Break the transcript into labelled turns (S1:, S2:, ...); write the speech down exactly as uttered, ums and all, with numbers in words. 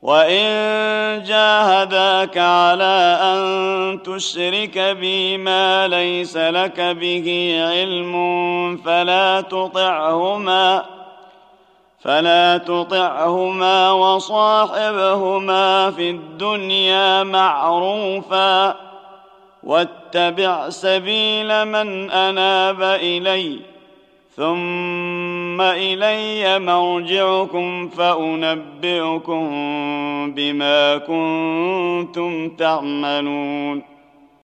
S1: وإن جاهداك على أن تشرك بي ما ليس لك به علم فلا تطعهما فلا تطعهما وصاحبهما في الدنيا معروفا واتبع سبيل من أناب إلي ثم إلي مرجعكم فأنبئكم بما كنتم تعملون